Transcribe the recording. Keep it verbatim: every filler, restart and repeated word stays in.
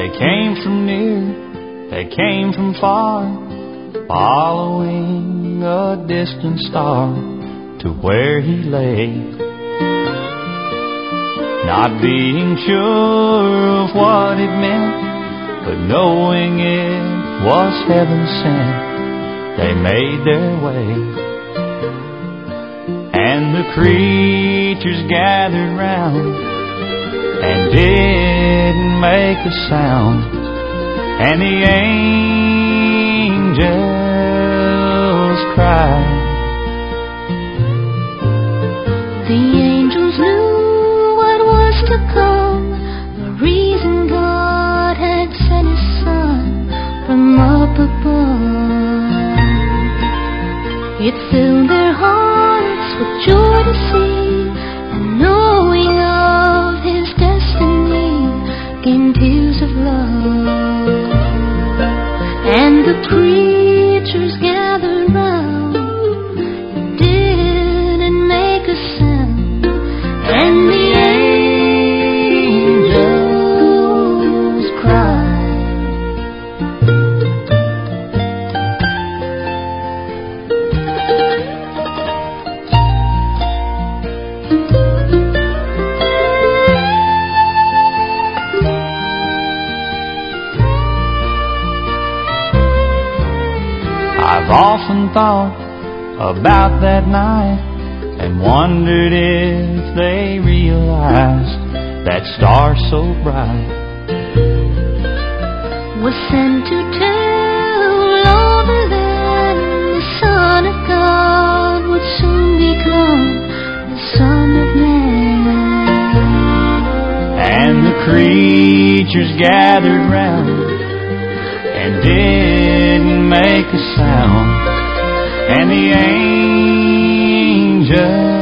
They came from near, they came from far, following a distant star to where he lay. Not being sure of what it meant, but knowing it was heaven sent, they made their way. And the creatures gathered round and didn't make a sound, and the angels cried. The angels knew what was to come, the reason God had sent His Son from up above. It filled their hearts with joy to see, and knowing of His destiny came tears of love. And the creatures gathered round and didn't make a sound, and the angels cried. I've often thought about that night and wondered if they realized that star so bright Was sent to tell all the land the Son of God would soon become the Son of Man. and the creatures gathered round and didn't make a sound, and the angels